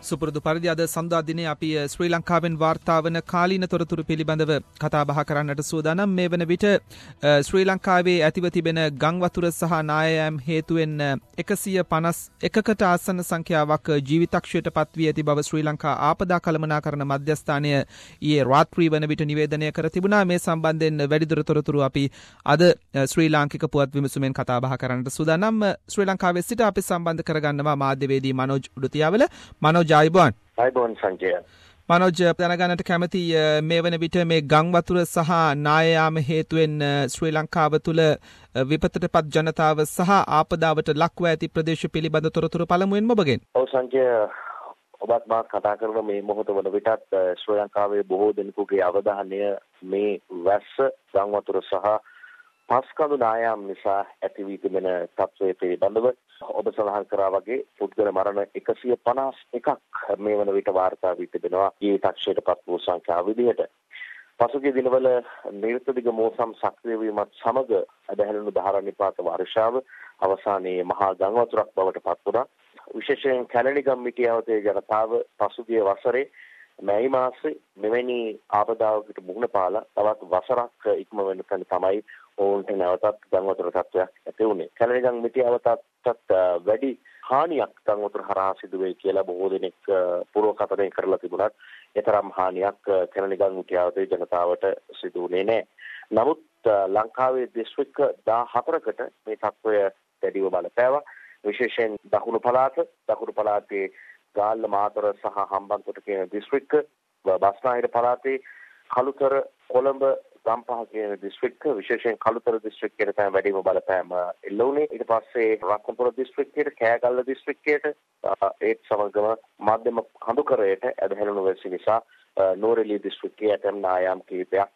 සුපුරුදු පරිදි අද සඳුදා දිනේ අපි ශ්‍රී ලංකාවෙන් වාර්තා වන කාලීන තොරතුරු පිළිබඳව කතා බහ කරන්නට සූදානම්. මේ වන විට ශ්‍රී ලංකාවේ ඇතිව තිබෙන ගං වතුර සහ නායෑම් හේතුවෙන් 151කට ආසන්න සංඛ්‍යාවක් ජීවිතක්ෂයට පත්වී ඇති බව ශ්‍රී ලංකා ආපදා කළමනාකරණ මධ්‍යස්ථානය ඊයේ රාත්‍රී වන විට නිවේදනය කර තිබුණා. මේ සම්බන්ධයෙන් වැඩිදුර තොරතුරු අපි අද ශ්‍රී ලාංකික පුවත් විමසුමෙන් කතා බහ කරන්නට සූදානම්. ශ්‍රී ලංකාවේ සිට අපි සම්බන්ධ කරගන්නවා මාධ්‍යවේදී මනෝජ් උඩුතියාවල. මනෝජ් ආයුබෝවන් සංජය. මනෝජ් දැනගන්නට කැමති මේ වන විට මේ ගං වතුර සහ නායයාම හේතුවෙන් ශ්‍රී ලංකාව තුළ විපතටපත් ජනතාව සහ ආපදාවට ලක්ව ඇති ප්‍රදේශ පිළිබඳ තොරතුරු පළමුවෙන්ම ඔබගෙන්. ඔව් සංජය, ඔබත් මාත් කතා කරන මේ මොහොත වන විටත් ශ්‍රී ලංකාවේ බොහෝ දෙනෙකුගේ අවධානය මේ වැස්ස, ගං වතුර සහ පස්කඳු නායම් නිසා ඇති වී තිබෙන තත්ත්වය පිළිබඳව. ඔබ සඳහන් කරා වගේ පුද්ගල මරණ 151ක් මේ වන විට වාර්තා වී තිබෙනවා ජීවිතක්ෂයට පත් වූ සංඛ්‍යාව විදිහට. පසුගිය දිනවල නිර්තදිග මෝසම් සක්‍රිය වීමත් සමග ඇදහැළුණු ධාරානිපාත වර්ෂාව අවසානයේ මහා ගං වතුරක් බවට පත් වුණා. විශේෂයෙන් කැලණිගම් මිටියාවතේ ජනතාව පසුගිය වසරේ මැයි මාසේ මෙවැනි ආපදාවකට මුහුණ පාලා තවත් වසරක් ඉක්ම වෙන තැන තමයි ඔවුන්ට නැවතත් ගං වතුර තත්ත්වයක් ඇති වුණේ. කැලණිගම් මිටියාවතත් වැඩි හානියක් ගං වතුර හරහා සිදු වෙයි කියලා බොහෝ දෙනෙක් පුරවකථනය කරලා තිබුණත් ඒතරම් හානියක් කැලණිගම් මිටියාවතේ ජනතාවට සිදු වුණේ නැහැ. නමුත් ලංකාවේ දිස්ත්‍රික්ක 14කට මේ තත්ත්වය දැඩිව බලපෑවා. විශේෂයෙන් දකුණු පළාතේ ගාල්ල, මාතර සහ හම්බන්තොට කියන දිස්ත්‍රික්ක, බස්නාහිර පළාතේ කළුතර, කොළඹ, ගම්පහ කියන දිස්ත්‍රික්ක, විශේෂයෙන් කළුතර දිස්ත්‍රික්කයට තමයි වැඩිම බලපෑම එල්ල වුණේ. ඊට පස්සේ රත්නපුර දිස්ත්‍රික්කයට, කෑගල්ල දිස්ත්‍රික්කයට, ඒත් සමගම මධ්‍යම කඳුකරයට ඇදහැළුණු වැසි නිසා නෝරෙලිය දිස්ත්‍රික්කයේ ඇතැම් නායම් කිහිපයක්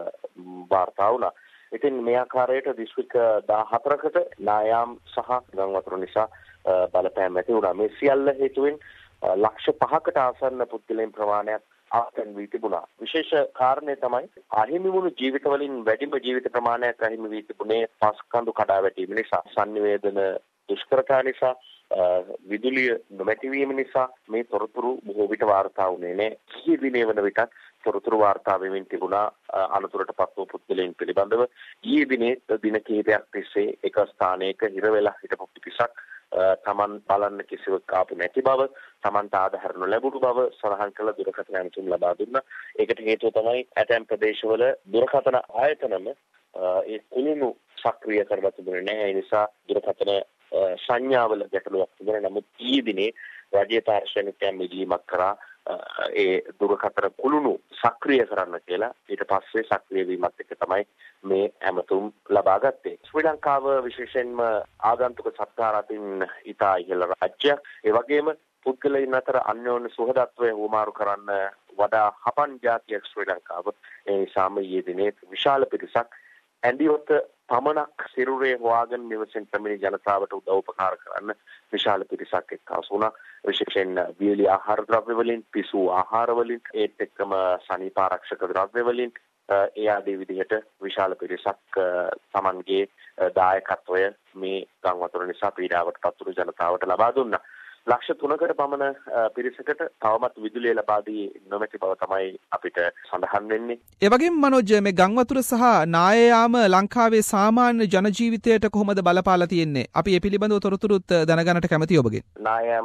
වාර්තා වුණා. ඉතින් මේ ආකාරයට දිස්ත්‍රික්ක 14කට නායම් සහ ගං වතුර නිසා බලපෑම් ඇති වුණා. මේ සියල්ල හේතුවෙන් ලක්ෂ 5කට ආසන්න පුද්ගලයන් ප්‍රමාණයක් ආතන් වී තිබුණා. විශේෂ කාරණය තමයි අහිමි වුණු ජීවිතවලින් වැඩිම ජීවිත ප්‍රමාණයක් අහිමි වී තිබුණේ පස්කඳු කඩා වැටීම නිසා, sannivedana දුෂ්කරතා නිසා, විදුලිය නොමැතිවීම නිසා මේ තොරතුරු බොහෝ විට වාර්තා වුණේ නැහැ. කී දිනේ වන විටත් තොරතුරු වාර්තා වෙමින් තිබුණා අනතුරට පත් වූ පුද්ගලයන් පිළිබඳව. ඊයේ දිනේ දින කිහිපයක් තිස්සේ එක ස්ථානයක හිර වෙලා හිටපු පිරිසක් තමන් බලන්න කිසිවක් ආපු නැති බව, තමන්ට ආධාර නොලැබුණු බව සඳහන් කළ දුරකථන ඇමතුම් ලබා දුන්නා. ඒකට හේතුව තමයි ඇතැම් ප්‍රදේශවල දුරකථන ආයතනම ඒ කුළුණු සක්‍රිය කරලා තිබුණේ නැහැ. ඒ නිසා දුරකථන සංඥාවල ගැටලුවක් තිබුණා. නමුත් ඊයේ දිනේ රාජ්‍ය තාක්ෂණිකයන් මිදීමක් කරා ඒ දුරකථන කුළුණු සක්‍රිය කරන්න කියලා. ඊට පස්සේ සක්‍රිය වීමත් එක්ක තමයි මේ ඇමතුම් ලබා ගත්තේ. ශ්‍රී ලංකාව විශේෂයෙන්ම ආගන්තුක සත්කාර අතින් ඉතා ඉහළ රාජ්‍යයක්. ඒ වගේම පුද්ගලයන් අතර අන්‍යෝන්‍ය සුහදත්වය හුවමාරු කරන්න වඩා හපන් ජාතියක් ශ්‍රී ලංකාව. ඒ නිසාම ඊයේ දිනේ විශාල පිරිසක් ඇඳිවත පමණක් සිරුරේ හොයාගෙන නිවසින් පැමිණි ජනතාවට උදව් උපකාර කරන්න විශාල පිරිසක් එක්කාසු වුණා. විශේෂයෙන් වියලි ආහාර ද්‍රව්‍ය වලින්, පිසු ආහාර වලින්, ඒත් එක්කම සනීප ආරක්ෂක ද්‍රව්‍ය වලින් ඒ ආදී විදිහට විශාල පිරිසක් තමන්ගේ දායකත්වය මේ ගං වතුර නිසා පීඩාවට පත්වුණු ජනතාවට ලබා දුන්නා. ලක්ෂ 3කට පමණ පිරිසකට තවමත් විදුලිය ලබා දී නොමැති බව තමයි අපිට සඳහන් වෙන්නේ. ඒ වගේම මනෝජ්, මේ ගං වතුර සහ නායයාම ලංකාවේ සාමාන්‍ය ජන ජීවිතයට කොහොමද බලපාලා තියෙන්නේ? අපි මේ පිළිබඳව තොරතුරුත් දැනගන්නට කැමතියි ඔබගෙන්. නායම්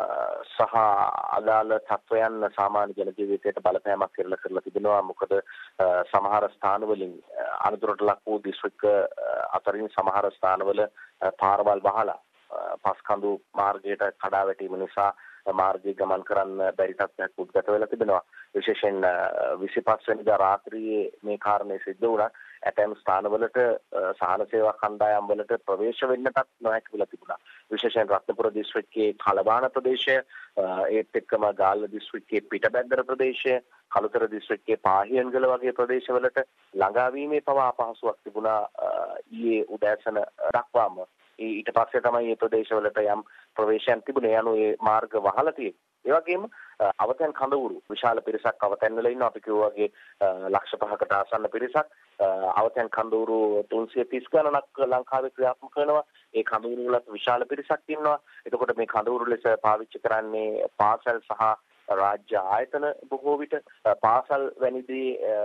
සහ අදාළ තත්වයන් සාමාන්‍ය ජන ජීවිතයට බලපෑමක් කරලා තිබෙනවා. මොකද සමහර ස්ථානවලින් අනතුරට ලක් වූ දිස්ත්‍රික්ක අතරින් සමහර ස්ථානවල පාරවල් වහලා පස්කඳු මාර්ගයට කඩා වැටීම නිසා මාර්ගයේ ගමන් කරන්න බැරි තත්ත්වයක් උද්ගත වෙලා තිබෙනවා. විශේෂයෙන් 25 වෙනිදා රාත්‍රියේ මේ කාරණේ සිද්ධ වුණා. ඇතැම් ස්ථානවලට සහන සේවා කණ්ඩායම් වලට ප්‍රවේශ වෙන්නටත් නොහැකි වෙලා තිබුණා. විශේෂයෙන් රත්නපුර දිස්ත්‍රික්කයේ කලබාන ප්‍රදේශය, ඒත් එක්කම ගාල්ල දිස්ත්‍රික්කයේ පිටබැද්දර ප්‍රදේශය, කළුතර දිස්ත්‍රික්කයේ පාහියන්ගල වගේ ප්‍රදේශවලට ළඟාවීමේ පවා අපහසුයක් තිබුණා ඊයේ උදෑසන දක්වාම. ඊට පස්සේ තමයි මේ ප්‍රදේශවලට යම් ප්‍රවේශයන් තිබුණේ. යනු ඒ මාර්ග වහලා තියෙන්නේ. ඒ වගේම අවතැන් කඳවුරු විශාල පිරිසක් අවතැන් වල ඉන්නවා. අපි කිව්වා වගේ ලක්ෂ 5කට ආසන්න පිරිසක් අවතැන් කඳවුරු 330 ගණනක් ලංකාවේ ක්‍රියාත්මක වෙනවා. ඒ කඳවුරු වලත් විශාල පිරිසක් ඉන්නවා. එතකොට මේ කඳවුරු ලෙස පාවිච්චි කරන්නේ පාසල් සහ රාජ්‍ය ආයතන බොහෝ විට පාසල් වැනිදී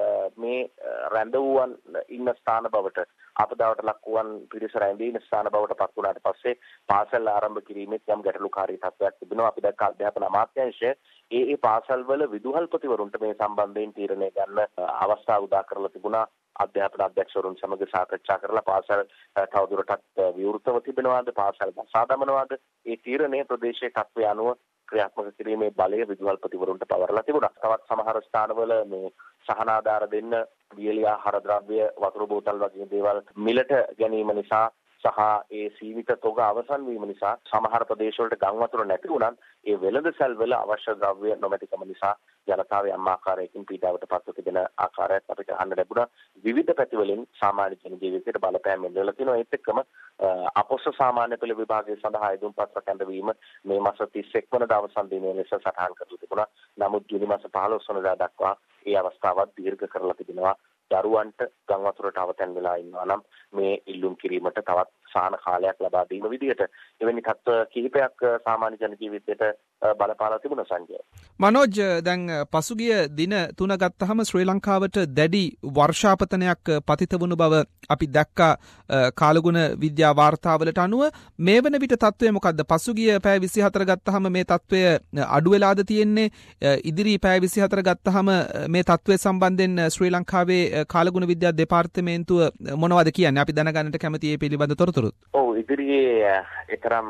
මේ රැඳවුවන් ඉන්න ස්ථාන බවට අපදාවට ලක් වූවන් පිරිස රැඳී ස්ථාන බවට පත් වුණාට පස්සේ පාසල් ආරම්භ කිරීමේ යම් ගැටලුකාරී තත්ත්වයක් තිබෙනවා. අපි දැක්ක අධ්‍යාපන අමාත්‍යාංශය ඒ පාසල්වල විදුහල්පතිවරුන්ට මේ සම්බන්ධයෙන් තීරණය ගන්න අවස්ථාව උදා කරලා තිබුණා. අධ්‍යාපන අධ්‍යක්ෂවරුන් සමග සාකච්ඡා කරලා පාසල් තවදුරටත් විවෘතව තිබෙනවාද, පාසල් සාදමනවාද, ඒ තීරණය ප්‍රදේශයේ තත්ත්වය අනුව ක්‍රියාත්මක කිරීමේ බලය විදුහල්පතිවරුන්ට පවරලා තිබුණා. තවත් සමහර ස්ථානවල මේ සහනාධාර දෙන්න වියලි ආහාර ද්‍රව්‍ය, වතුර බෝතල් වගේ දේවල් මිලට ගැනීම නිසා සහ ඒ සීමිත තොග අවසන් වීම නිසා සමහර ප්‍රදේශවලට ගම් වතුර නැති වුණත් ඒ වෙළඳසැල් වල අවශ්‍ය ද්‍රව්‍ය නොමැතිකම නිසා ජනතාව යම් ආකාරයකින් පීඩාවට පත්ව තිබෙන ආකාරයක් අපිට අහන්න ලැබුණා. විවිධ පැතිවලින් සාමාන්‍ය ජන ජීවිතයට බලපෑම් එල්ලලා තිනවා. ඒත් එක්කම අපොස්ස සාමාන්‍ය පෙළ විභාගයේ සඳහා ඉදුම් පත්‍ර කැඳවීම මේ මාස 31 වනදා අවසන් දිනයේ ලෙස සටහන් කරලා තිබුණා. නමුත් ජූනි මාස 15 වනදා දක්වා ඒ අවස්ථාවත් දීර්ඝ කරලා තිබෙනවා. දරුවන්ට ගම් වතුරට අවතැන් වෙලා ඉන්නවා නම් මේ ඉල්ලුම් කිරීමට තවත් සාන කාලයක් ලබා දීම විදිහට එවැනි තත්ත්ව කිහිපයක් සාමාන්‍ය ජන ජීවිතයට බලපාලා තිබුණා සංජය. මනෝජ්, දැන් පසුගිය දින 3 ගත්තාම ශ්‍රී ලංකාවට දැඩි වර්ෂාපතනයක් පතිත වුණු බව අපි දැක්කා කාලගුණ විද්‍යා වාර්තාවලට අනුව. මේ වන විට තත්ත්වය මොකද්ද? පසුගිය පැය 24 ගත්තාම මේ තත්ත්වය අඩු වෙලාද තියෙන්නේ? ඉදිරි පැය 24 ගත්තාම මේ තත්ත්වය සම්බන්ධයෙන් ශ්‍රී ලංකාවේ කාලගුණ විද්‍යා දෙපාර්තමේන්තුව මොනවද කියන්නේ? අපි දැනගන්නට කැමති මේ පිළිබඳ තොරතුරුත්. ඔව්, ඉදිරියේ එතරම්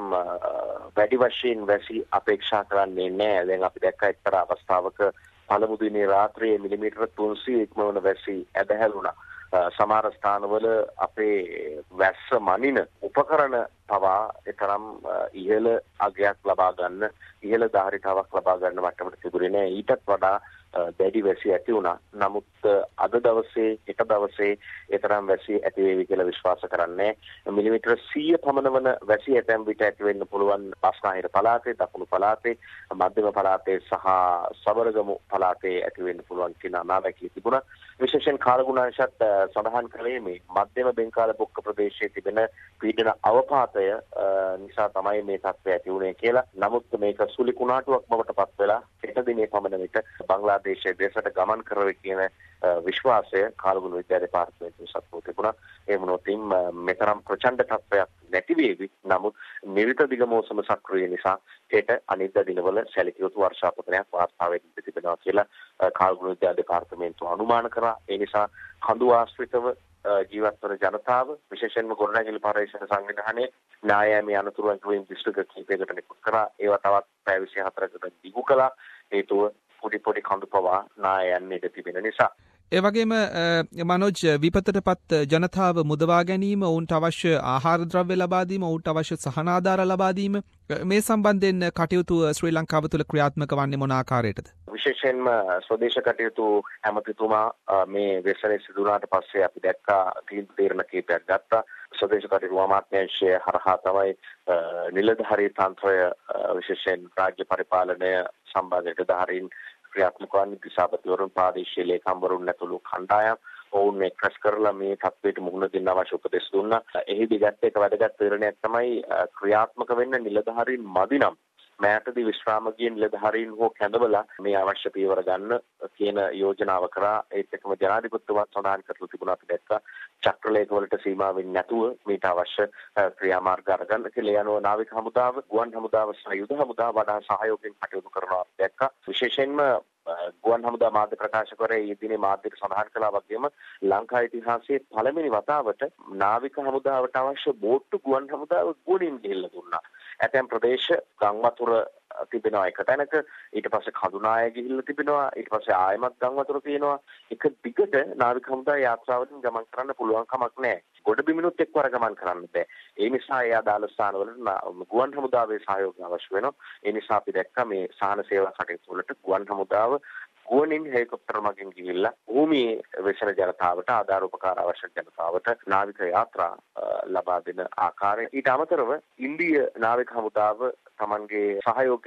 වැඩි වශයෙන් වැසි අපේක්ෂා කරන්නේ නැහැ. දැන් අපි දැක්ක එක්තරා අවස්ථාවක පළමු දිනේ රාත්‍රියේ මිලිමීටර 300 ඉක්මවන වැසි ඇදහැළුණා. සමහර ස්ථානවල අපේ වැස්ස මනින උපකරණ පවා එතරම් ඉහළ අගයක් ලබා ගන්න, ඉහළ ධාරිතාවක් ලබා ගන්න මට්ටමට තිබුණේ නැහැ. ඊටත් වඩා දැඩි වැසි ඇති වුණා. නමුත් අද දවසේ, හෙට දවසේ එතරම් වැසි ඇති වේවි කියලා විශ්වාස කරන්නේ. මිලිමීටර 100 පමණ වන වැසි ඇතැම් විට ඇති වෙන්න පුළුවන් බස්නාහිර පළාතේ, දකුණු පළාතේ, මධ්‍යම පළාතේ සහ සබරගමු පළාතේ ඇති වෙන්න පුළුවන් කියන අනාවැකිය තිබුණා. විශේෂයෙන් කාලගුණාංශත් සඳහන් කළේ මේ මධ්‍යම බෙන්කාල බොක්ක ප්‍රදේශයේ තිබෙන පීඩන අවපාතය නිසා තමයි මේ තත්ත්වය ඇති වුණේ කියලා. නමුත් මේක සුළි කුණාටුවක් බවට පත් වෙලා හෙට දිනේ පමණ විට බංග්ලාදේශයේ දේශයට ගමන් කරවේ කියන විශ්වාසය කාලගුණ විද්‍යා දෙපාර්තමේන්තුව සත්ව තිබුණා. ඒ මොනොතින් මෙතරම් ප්‍රචණ්ඩ තත්ත්වයක් නැති වේවි. නමුත් නිරිත දිග මෝසම සක්‍රිය නිසා හෙට අනිද්දා දිනවල සැලකිය යුතු වර්ෂාපතනයක් වාර්තා වෙන්න තිබෙනවා කියලා කාලගුණ විද්‍යා දෙපාර්තමේන්තුව අනුමාන කරා. ඒ නිසා කඳු ආශ්‍රිතව ජීවත් වන ජනතාව, විශේෂයෙන්ම ගොඩනැගිලි පරිශ්‍රණ සංවිධානයේ න්‍යායමය අනතුරු අංගවලින් දිස්ත්‍රික්ක කිහිපයකට නිකුත් කරා. ඒවා තවත් පැය 24කට දිගු කළා. හේතුව පොඩි කඳු පවා නායයන් ඉඳ තිබෙන නිසා. ඒ වගේම මනෝජ්, විපතටපත් ජනතාව මුදවා ගැනීම, ඔවුන්ට අවශ්‍ය ආහාර ද්‍රව්‍ය ලබා දීම, ඔවුන්ට අවශ්‍ය සහනාධාර ලබා දීම, මේ සම්බන්ධයෙන් කටයුතු ශ්‍රී ලංකාව තුළ ක්‍රියාත්මක වන්නේ මොන ආකාරයටද? විශේෂයෙන්ම ස්වදේශ කටයුතු ඇමතිතුමා මේ වෙසරේ සිදු වුණාට පස්සේ අපි දැක්කා තීරණ කීපයක් ගත්තා. ස්වදේශ කටයුතු අමාත්‍යාංශය හරහා තමයි නිලධාරී තන්ත්‍රය, විශේෂයෙන් රාජ්‍ය පරිපාලනය සම්බන්ධ නිලධාරීන් ක්‍රියාත්මක වන්නේ. දිසාපතිවරුන්, ප්‍රාදේශීය ලේකම්වරුන් ඇතුළු කණ්ඩායම් ඔවුන් එක්රැස් කරලා මේ තත්ත්වයට මුහුණ දෙන්න අවශ්‍ය උපදෙස් දුන්නා. එහිදී ගත්ත එක වැදගත් තීරණයක් තමයි ක්‍රියාත්මක වෙන්න නිලධාරීන් මදි නම් මෑතදී විශ්‍රාම ගිය නිලධාරීන් හෝ කැඳවලා මේ අවශ්‍ය පියවර ගන්න කියන යෝජනාව කරා. ඒත් එක්කම ජනාධිපතිතුමා සඳහන් කරලා තිබුණා අපි දැක්කා චක්‍රලේඛවලට සීමා වෙන්නේ නැතුව මේට අවශ්‍ය ක්‍රියාමාර්ග අරගන්න කියලා. යනවා නාවික හමුදාව, ගුවන් හමුදාව සහ යුද හමුදාව වඩා සහයෝගයෙන් කටයුතු කරනවා අපි දැක්කා. විශේෂයෙන්ම ගුවන් හමුදා මාධ්‍ය ප්‍රකාශකවරයා ඊයේ දිනේ මාධ්‍යට සඳහන් කළා වගේම ලංකා ඉතිහාසයේ පළවෙනි වතාවට නාවික හමුදාවට අවශ්‍ය බෝට්ටු ගුවන් හමුදාව ගුවනින් ගෙල්ල දුන්නා. ඇතැම් ප්‍රදේශ ගම් වතුර තිබෙනවා එක තැනක, ඊට පස්සේ කඳුනාය ගිහිල්ලා තිබෙනවා, ඊට පස්සේ ආයමත් ගම් වතුර තියෙනවා. එක දිගට නාවික හමුදා යාත්‍රාවලින් ගමන් කරන්න පුළුවන් කමක් නැහැ. ගොඩබිමිනුත් එක්වර ගමන් කරන්න බෑ. ඒ නිසා ඒ අදාළ ස්ථානවල ගුවන් හමුදාවේ සහයෝගය අවශ්‍ය වෙනවා. ඒ නිසා අපි දැක්කා මේ සහන සේවා කටයුතු වලට ගුවන් හමුදාව ගුවනින් හෙලිකොප්ටර් මගින් ගිහිල්ලා භූමියේ වෙසෙන ජනතාවට, ආධාර උපකාර අවශ්‍ය ජනතාවට නාවික යාත්‍රා ලබා දෙන ආකාරය. ඊට අමතරව ඉන්දීය නාවික හමුදාව තමන්ගේ සහයෝගය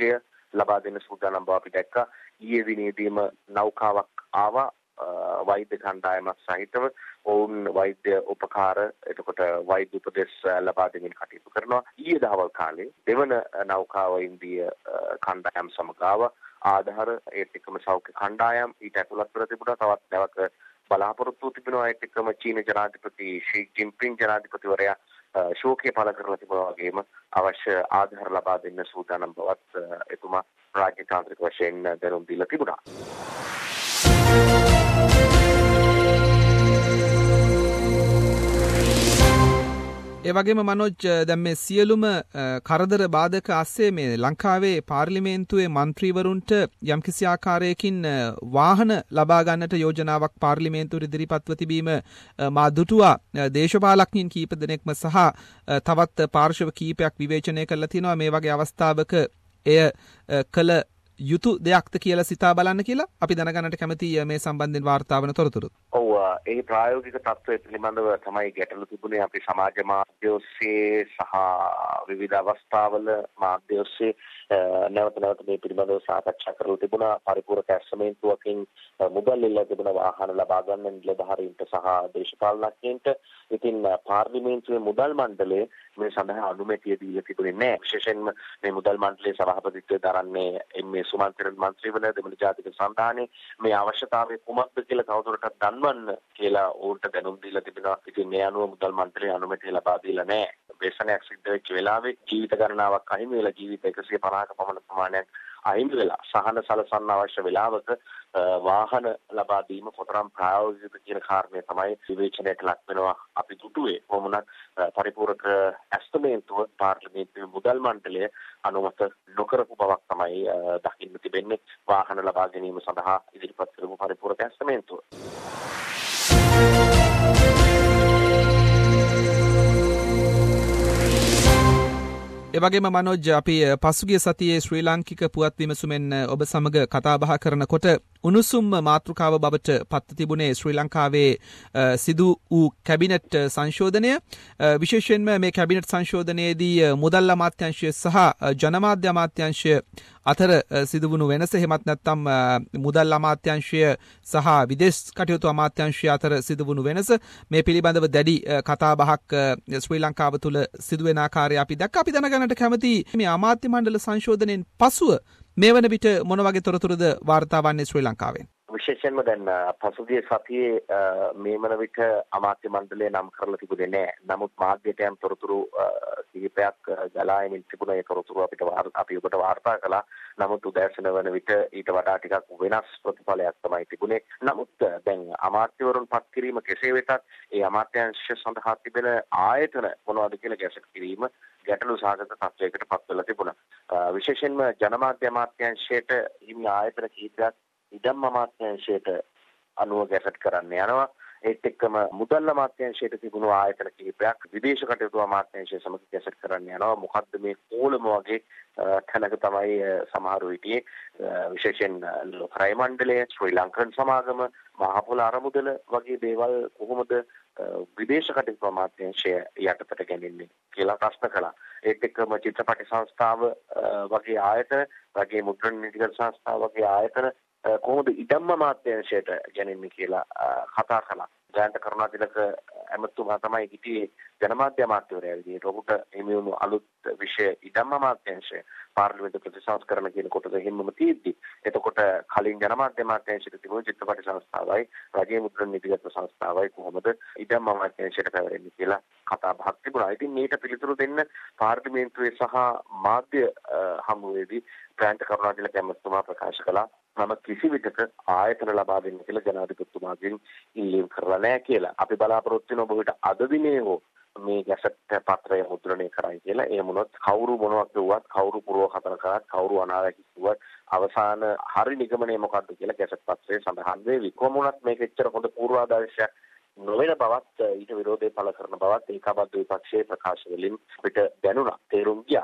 ලබා දෙන්න සූදානම් බව අපි දැක්කා. ඊයේ දිනේදීම නෞකාවක් ආවා වෛද්‍ය කණ්ඩායමක් සහිතව ඔවුන් වෛද්‍ය උපකාර එතකොට වෛද්‍ය උපදෙස් ලබා දෙමින් කටයුතු කරනවා. ඊයේ දහවල් කාලේ දෙවන නෞකාව ඉන්දිය කණ්ඩායම් සමග ආධාර ඒත් එක්කම සෞඛ්‍ය කණ්ඩායම් ඊට ඇතුළත් කර තිබුණා. තවත් නැවක බලාපොරොත්තු තිබෙනවා. ඒත් එක්කම චීන ජනාධිපති ෂී ජින්පින් ජනාධිපතිවරයා ශෝකය පළ කරලා තිබුණා වගේම අවශ්‍ය ආධාර ලබා දෙන්න සූදානම් බවත් එතුමා රාජ්‍යතාන්ත්‍රික වශයෙන් දැනුම් දීලා තිබුණා. ඒ වගේම මනෝජ් දැන් මේ සියලුම කරදර බාධක ASCII මේ ලංකාවේ පාර්ලිමේන්තුවේ മന്ത്രിවරුන්ට යම්කිසි ආකාරයකින් වාහන ලබා ගන්නට යෝජනාවක් පාර්ලිමේන්තුවේ ඉදිරිපත්ව තිබීම මා දුටුවා. දේශපාලඥයින් කීප දෙනෙක්ම සහ තවත් පාර්ශව කීපයක් විවේචනය කරලා තිනවා මේ වගේ අවස්ථාවක එය කළ යුතු දෙයක්ද කියලා සිතා බලන්න කියලා අපි දැනගන්නට කැමතියි මේ සම්බන්ධයෙන් වාර්තා වන තොරතුරු. ඔව් ඒ ප්‍රායෝගික තත්ත්වය පිළිබඳව තමයි ගැටලු තිබුණේ. අපි සමාජ මාධ්‍ය ඔස්සේ සහ විවිධ අවස්ථාවල මාධ්‍ය ඔස්සේ නැවත මේ පිළිබඳව සාකච්ඡා කරලා තිබුණා. පරිපූර්ණ ඇස්සමේන්තුවකින් මුදල් ඉල්ලා තිබුණ වාහන ලබා ගන්න නිලධාරීන්ට සහ දේශපාලනඥයින්ට. ඉතින් පාර්ලිමේන්තුවේ මුදල් මණ්ඩලය මේ සඳහා අනුමැතිය දීලා තිබුණේ නැහැ. විශේෂයෙන්ම මේ මුදල් මණ්ඩලයේ සභාපතිත්වය දරන්නේ එම්.ඒ. සුමන්තිරන් මන්ත්‍රීවරයා දෙමළ ජාතික සන්ධානයේ මේ අවශ්‍යතාවය කුමක්ද කියලා තවදුරටත් දන්වන්න කියලා ඕන්ට දැනුම් දීලා තිබෙනවා. ඉතින් මේ අනුව මුදල් මණ්ඩලය අනුමැතිය ලබා දීලා නැහැ. වේසනයක් සිද්ධ වෙච්ච වෙලාවේ ජීවිත ගණනාවක් අහිමි වෙලා ජීවිත 150ක පමණ ප්‍රමාණයක් අහිමි වෙලා සහන සලසන්න අවශ්‍ය වෙලාවක වාහන ලබා දීම කොතරම් ප්‍රායෝගිකද කියන කාරණය තමයි විවේචනයට ලක් වෙනවා. අපි දුටුවේ කොහොමද පරිපූර්ණක ඇස්තමේන්තුව පාර්ලිමේන්තුවේ මුදල් මණ්ඩලය අනුමත නොකරපු බවක් තමයි දකින්න තිබෙන්නේ. වාහන ලබා ගැනීම සඳහා ඉදිරිපත් කරපු පරිපූර්ණක ඇස්තමේන්තුව. එවැගේම මනෝජ් අපි පසුගිය සතියේ ශ්‍රී ලාංකික පුවත් විමසුමෙන් ඔබ සමග කතා බහ කරනකොට උණුසුම් මාතෘකාව බවට පත් තිබුණේ ශ්‍රී ලංකාවේ සිදු වූ කැබිනට් සංශෝධනය. විශේෂයෙන්ම මේ කැබිනට් සංශෝධනයේදී මුදල් අමාත්‍යාංශය සහ ජනමාධ්‍ය අමාත්‍යාංශය අතර සිදුවුණු වෙනස, එහෙමත් නැත්නම් මුදල් අමාත්‍යාංශය සහ විදේශ කටයුතු අමාත්‍යාංශය අතර සිදුවුණු වෙනස මේ පිළිබඳව දැඩි කතා බහක් ශ්‍රී ලංකාව තුළ සිදුවෙන ආකාරය අපි දැක්ක. අපි දැනගන්නට කැමති මේ අමාත්‍ය මණ්ඩල සංශෝධනයෙන් පසුව මේ වන විට මොන වගේ තොරතුරුද වාර්තා වන්නේ ශ්‍රී ලංකාවෙන්? විශේෂයෙන්ම දැන් පසුගිය සතියේ මේ වන විට අමාත්‍ය මණ්ඩලය නම් කරලා තිබුණේ නැහැ. නමුත් මාධ්‍යට යම් තොරතුරු කිහිපයක් ගලා එමින් තිබුණ ඒ තොරතුරු අපි ඔබට වාර්තා කළා. නමුත් උදෑසන වන විට ඊට වඩා ටිකක් වෙනස් ප්‍රතිඵලයක් තමයි තිබුණේ. නමුත් දැන් අමාත්‍යවරුන් පත් කිරීම කෙසේ වෙතත් ඒ අමාත්‍යාංශ සඳහා තිබෙන ආයතන මොනවද කියලා ගැසට් කිරීම ගැටලු සහගත තත්වයකට පත් වෙලා තිබුණා. විශේෂයෙන්ම ජනමාධ්‍ය අමාත්‍යාංශයට හිමි ආයතන කිහිපයක් ඉඩම් අමාත්‍යාංශයට අනුව ගැසට් කරන්න යනවා. ඒත් එක්කම මුදල් අමාත්‍යාංශයට තිබුණු ආයතන කිහිපයක් විදේශ කටයුතු අමාත්‍යාංශය සමග ගැසට් කරන්න යනවා. මොකද්ද මේ කෝලම වගේ තැනක තමයි සමහරු හිටියේ. විශේෂයෙන් ලෝකරාය මණ්ඩලය, ශ්‍රී ලංකන් සමාගම, මහපොළ අරමුදල වගේ දේවල් කොහොමද විදේශ කටයුතු අමාත්‍යාංශය යටතට ගැනෙන්නේ කියලා ප්‍රශ්න කළා. ඒත් එක්කම චිත්‍රපට සංස්ථාව වගේ ආයතන, වගේ මුද්‍රණ නීතිගත සංස්ථාව වගේ ආයතන කොහොමද ඉඩම් අමාත්‍යාංශයට ගැනෙන්නේ කියලා කතා කළා. ජයන්ත කරුණාතිලක ඇමතුමා තමයි හිටියේ ජනමාධ්‍ය අමාත්‍යවරයා විදිහට. ඔහුට එමෙ වුණු අලුත් විෂය ඉඩම් අමාත්‍යාංශය පාර්ලිමේන්තු ප්‍රතිසංස්කරණ කියන කොටස හිම්මම තියෙද්දි එතකොට කලින් ජනමාධ්‍ය අමාත්‍යාංශයට තිබුණු චිත්‍රපට සංස්ථාවයි රජයේ මුද්‍රණ නීතිගත සංස්ථාවයි කොහොමද ඉඩම් අමාත්‍යාංශයට පැවරෙන්නේ කියලා කතා බහක් තිබුණා. ඉතින් මේට පිළිතුරු දෙන්න පාර්ලිමේන්තුවේ සහ මාධ්‍ය හමුවේදී ජයන්ත කරුණාතිලක ඇමතුමා ප්‍රකාශ කළා මම කිසි විටක ආයතන ලබා දෙන්න කියලා ජනාධිපතිතුමාගෙන් ඉල්ලීම් කරලා නැහැ කියලා. අපි බලාපොරොත්තු වෙන ඔබට අද දිනේ හෝ මේ ගැසට් පත්‍රය මුද්‍රණය කරයි කියලා. ඒ මොනොත් කවුරු මොනවක් කිව්වත්, කවුරු පුරව කතන කරත්, කවුරු අනාවැකි කිව්වත් අවසාන හරි නිගමනය මොකක්ද කියලා ගැසට් පත්‍රයේ සඳහන් වෙවි. කොහොමුණත් මේක එච්චර හොඳ පූර්වාදර්ශයක් නොවන බවත්, ඊට විරෝධය පළ කරන බවත් ඒකාබද්ධ විපක්ෂයේ ප්‍රකාශ වලින් අපිට දැනුණා, තේරුම් ගියා.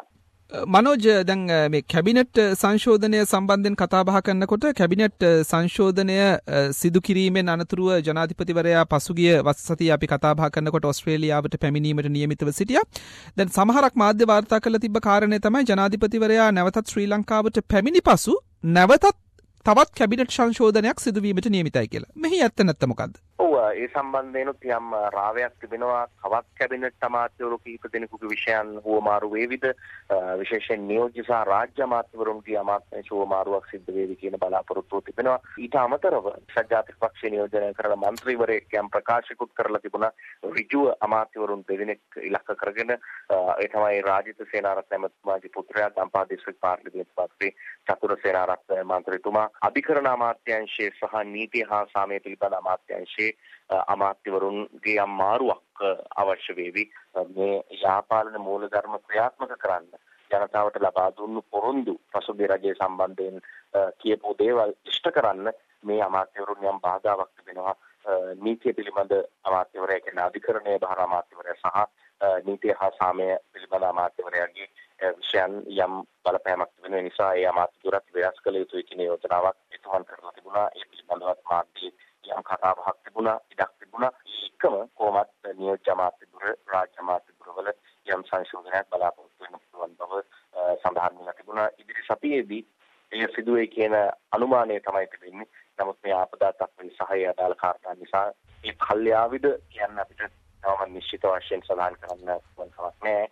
මනෝජ් දැන් මේ කැබිනට් සංශෝධනය සම්බන්ධයෙන් කතා බහ කරනකොට කැබිනට් සංශෝධනය සිදු කිරීමෙන් අනතුරුව ජනාධිපතිවරයා පසුගිය වස් සතියේ අපි කතා බහ කරනකොට ඕස්ට්‍රේලියාවට පැමිණීමට නියමිතව සිටියා. දැන් සමහරක් මාධ්‍ය වාර්තා කරලා තිබ්බ කාරණේ තමයි ජනාධිපතිවරයා නැවතත් ශ්‍රී ලංකාවට පැමිණි පසු නැවතත් තවත් කැබිනට් සංශෝධනයක් සිදුවීමට නියමිතයි කියලා. මෙහි ඇත්ත නැත්ත මොකද්ද? ඒ සම්බන්ධයෙන්ුත් යම් රාවයක් තිබෙනවා. තවත් කැබිනට් අමාත්‍යවරු කිහිප දෙනෙකුගේ විෂයන් හුවමාරු වේවිද, විශේෂයෙන් නියෝජ්‍ය සහ රාජ්‍ය අමාත්‍යවරුන්ගේ අමාත්‍යංශ හුවමාරුවක් සිද්ධ වේවි කියන බලාපොරොත්තුව තිබෙනවා. ඊට අමතරව සජාතික පක්ෂය නියෝජනය කරන මන්ත්‍රීවරයෙක් යම් ප්‍රකාශිකුත් කරලා තිබුණා ඍජුව අමාත්‍යවරුන් දෙදෙනෙක් ඉලක්ක කරගෙන. ඒ තමයි රාජිත සේනාරත්න මැතිතුමාගේ පුත්‍රයා ගම්පහ දිස්ත්‍රික් පාර්ලිමේන්තු මන්ත්‍රී චතුර සේනාරත්න මන්ත්‍රීතුමා අධිකරණ අමාත්‍යාංශයේ සහ නීති හා සාමය පිළිබඳ අමාත්‍යාංශයේ අමාත්‍යවරුන්ගේ යම් මාරුවක් අවශ්‍ය වේවි. මේ යාපාලන මූලධර්ම ක්‍රියාත්මක කරන්න ජනතාවට ලබා දුන්නු පොරොන්දු පසුගිය රජයේ සම්බන්ධයෙන් කියපු දේවල් ඉෂ්ට කරන්න මේ අමාත්‍යවරුන් යම් බාධාවක් තිබෙනවා. නීතිය පිළිබඳ අමාත්‍යවරයා කියන අධිකරණයේ බාහිර අමාත්‍යවරයා සහ නීතිය හා සාමය පිළිබඳ අමාත්‍යවරයාගේ විෂයන් යම් බලපෑමක් තිබෙන නිසා ඒ අමාත්‍යවරුත් වෙනස් කළ යුතුයි කියන යෝජනාවක් ඉදහන් කරලා තිබුණා. ඒ පිළිබඳව මාධ්‍යයේ යම් කතා බහක් තිබුණා, ඉඩක් තිබුණා. ඒකම කොහොමත් නියෝජ්‍ය අමාත්‍යවරු රාජ්‍ය අමාත්‍යවරුවල යම් සංශෝධනයක් බලාපොරොත්තු වෙන පුළුවන් බව සඳහන් වෙලා තිබුණා. ඉදිරි සතියේදී ඒ සිදුවේ කියන අනුමානය තමයි තිබෙන්නේ. නමුත් මේ ආපදා තත්ත්ව සහය අදාළ කාරණා නිසා ඒ කල්යාවිද කියන්න අපිට තවම නිශ්චිත වශයෙන් සඳහන් කරන්න පුළුවන් කමක් නැහැ.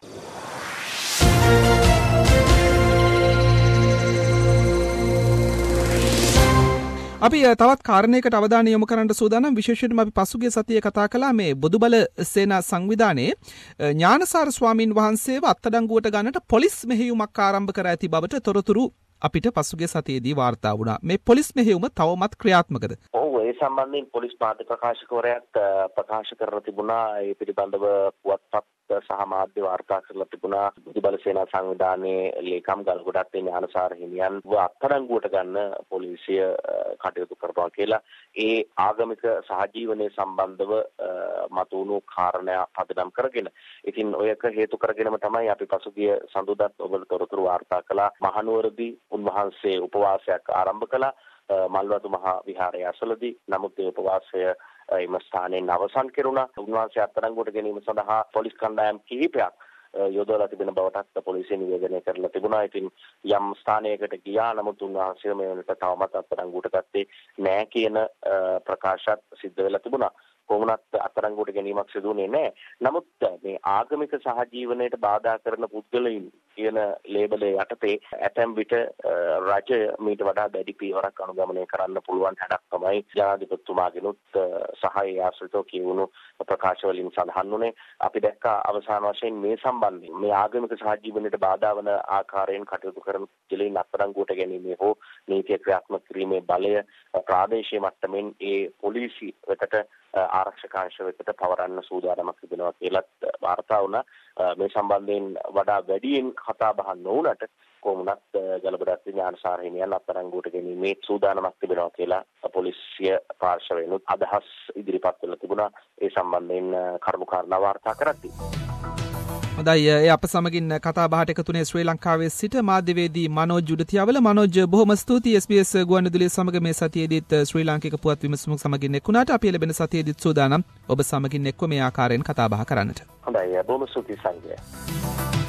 අපි තවත් කාරණයකට අවධානය යොමු කරන්න සූදානම්. විශේෂයෙන්ම අපි පසුගිය සතියේ කතා කළා මේ බොදුබල සේනා සංවිධානයේ ඥානසාර ස්වාමින් වහන්සේව අත්අඩංගුවට ගන්නට පොලිස් මෙහෙයුමක් ආරම්භ කර ඇති බවට තොරතුරු අපිට පසුගිය සතියේදී වාර්තා වුණා. මේ පොලිස් මෙහෙයුම තවමත් ක්‍රියාත්මකද? ඔව්, ඒ සම්බන්ධයෙන් පොලිස් මාධ්‍ය ප්‍රකාශකවරයාත් ප්‍රකාශ කරලා තිබුණා. ඒ පිළිබඳව පුවත්පත් සහ මාධ්‍ය වාර්තා කරලා තිබුණා. බොදුබල සේනා සංවිධානයේ ලේකම් ගල්ගොඩත්තේ ඥානසාර හිමියන් අත්අඩංගුවට ගන්න පොලිසිය කටයුතු කරනවා කියලා. ඒ ආගමික සහජීවනයේ සම්බන්ධව මතුවුණු කාරණා පදනම් කරගෙන. ඉතින් ඔයක හේතු කරගෙනම තමයි අපි පසුගිය සඳුදාත් ඔබට තොරතුරු වාර්තා කළා. මහනුවරදී උන්වහන්සේ උපවාසයක් ආරම්භ කළා මල්වතු මහා විහාරය අසලදී. නමුත් ඒ උපවාසය එම ස්ථානයෙන් අවසන් කෙරුණා. උන්වහන්සේ අත්අඩංගුවට ගැනීම සඳහා පොලිස් කණ්ඩායම් කිහිපයක් යොදවලා තිබෙන බවටත් පොලිසිය නිවේදනය කරලා තිබුණා. ඉතින් යම් ස්ථානයකට ගියා නමුත් උන්වහන්සේ මේ වෙනට තවමත් අත්අඩංගුවට ගත්තේ නැහැ කියන ප්‍රකාශات සිද්ධ වෙලා තිබුණා. කොහොමවත් අත්අඩංගුවට ගැනීමක් සිදුුනේ නැහැ. නමුත් මේ ආගමික සහජීවනයට බාධා කරන පුද්ගලයින් කියන ලේබලේ යටතේ ඇතැම් විට රජය මීට වඩා දැඩි පියවරක් අනුගමනය කරන්න පුළුවන් හැඩක් තමයි ජනාධිපතිතුමාගෙනුත් සහ ඒ ආශ්‍රිතව කියවුණු ප්‍රකාශ වලින් සඳහන් වුණේ. අපි දැක්කා අවසාන වශයෙන් මේ සම්බන්ධයෙන් මේ ආගමික සහජීවනයට බාධා වන ආකාරයෙන් කටයුතු කරන පුද්ගලයින් අත්අඩංගුවට ගැනීමේ හෝ නීතිය ක්‍රියාත්මක කිරීමේ බලය ප්‍රාදේශීය මට්ටමින් ඒ පොලිසිය වෙතට ආරක්ෂකාංශ වෙතට පවරන්න සූදානමක් තිබෙනවා කියලත් වාර්තා වුණා. මේ සම්බන්ධයෙන් වඩා වැඩියෙන් කතා බහ නොවුනට කොමුණත් ගලබඩත්ති ඥානසාර හිමියන් අත්අඩංගුවට ගැනීමේ සූදානමක් තිබෙනවා කියලා පොලිසිය පාර්ශවයෙන්ුත් අදහස් ඉදිරිපත් වෙලා තිබුණා. ඒ සම්බන්ධයෙන් කරුණු කාරණා වාර්තා කරද්දී හොඳයි, ඒ අප සමගින් කතා බහට එකතුනේ ශ්‍රී ලංකාවේ සිට මාධ්‍යවේදී මනෝජ් උඩතියවල. මනෝජ්, බොහොම ස්තුතියි SBS ගුවන්විදුලිය සමග මේ සතියේදීත් ශ්‍රී ලාංකික පුවත් විමසුමක් සමගින් එක්ුණාට. අපි ලැබෙන සතියේදීත් සූදානම් ඔබ සමගින් එක්ව මේ ආකාරයෙන් කතා බහ කරන්නට. හොඳයි, බොහොම ස්තුතියි සංජය.